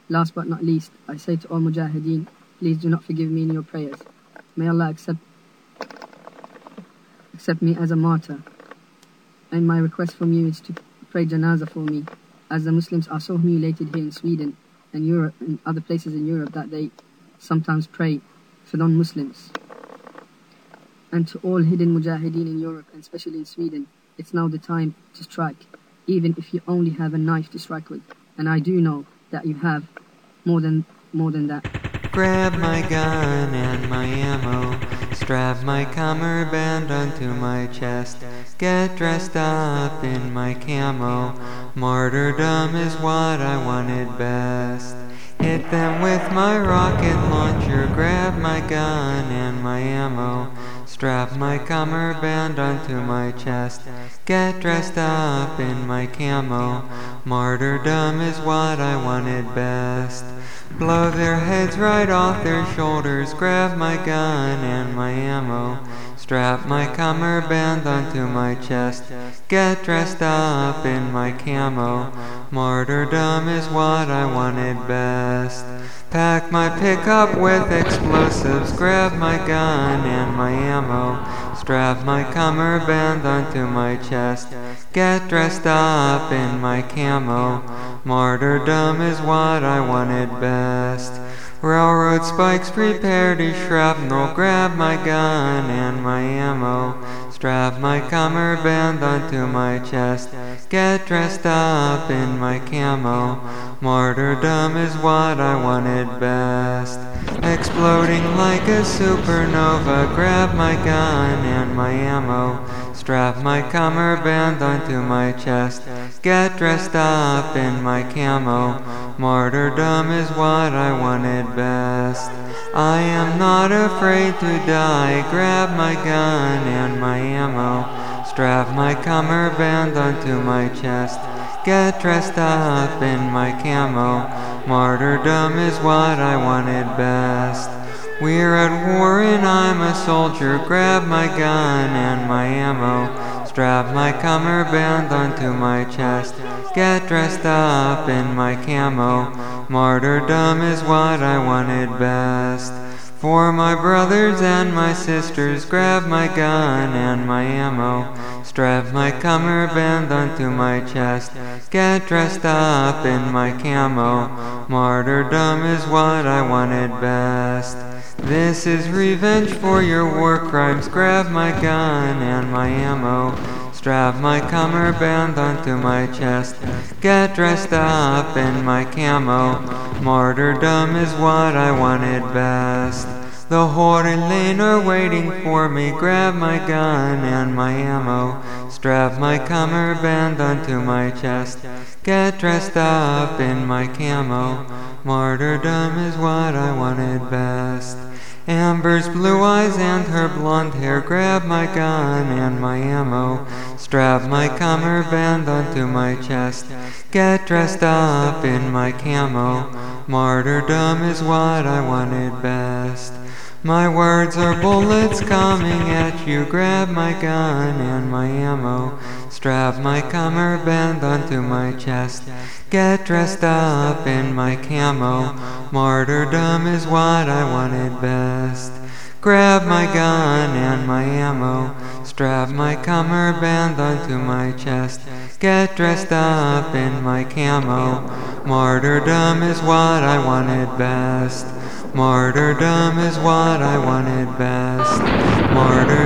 Last but not least, I say to all Mujahideen, please do not forgive me in your prayers. May Allah accept me as a martyr. And my request from you is to pray janazah for me, as the Muslims are so humiliated here in Sweden and Europe and other places in Europe that they sometimes pray for non-Muslims. And to all hidden Mujahideen in Europe and especially in Sweden, it's now the time to strike, even if you only have a knife to strike with. And I do know that you have more than that. Grab my gun and my ammo, strap my cummerbund onto my chest, get dressed up in my camo, martyrdom is what I wanted best. Hit them with my rocket launcher, grab my gun and my ammo, strap my cummerbund onto my chest, get dressed up in my camo, martyrdom is what I wanted best. Blow their heads right off their shoulders, grab my gun and my ammo, strap my cummerbund onto my chest, get dressed up in my camo, martyrdom is what I wanted best. Pack my pickup with explosives, grab my gun and my ammo, strap my cummerbund onto my chest, get dressed up in my camo, martyrdom is what I wanted best. Railroad spikes prepared as shrapnel, grab my gun and my ammo, strap my cummerbund onto my chest, get dressed up in my camo, martyrdom is what I wanted best. Exploding like a supernova, grab my gun and my ammo, strap my cummerbund onto my chest, get dressed up in my camo, martyrdom is what I wanted best. I am not afraid to die, grab my gun and my ammo, strap my cummerbund onto my chest, get dressed up in my camo, martyrdom is what I wanted best. We're at war and I'm a soldier, grab my gun and my ammo, strap my cummerbund onto my chest, get dressed up in my camo, martyrdom is what I wanted best. For my brothers and my sisters, grab my gun and my ammo, strap my cummerbund onto my chest, get dressed up in my camo, martyrdom is what I wanted best. This is revenge for your war crimes, grab my gun and my ammo, strap my cummerbund onto my chest, get dressed up in my camo, martyrdom is what I wanted best. The Holy Lane are waiting for me, grab my gun and my ammo, strap my cummerbund onto my chest, get dressed up in my camo, martyrdom is what I wanted best. Amber's blue eyes and her blonde hair, grab my gun and my ammo, strap my cummerbund onto my chest, get dressed up in my camo, martyrdom is what I wanted best. My words are bullets coming at you, grab my gun and my ammo, strap my cummerbund onto my chest, get dressed up in my camo, martyrdom is what I wanted best. Grab my gun and my ammo, strap my cummerbund onto my chest, get dressed up in my camo, martyrdom is what I wanted best. Martyrdom is what I wanted best. Martyrdom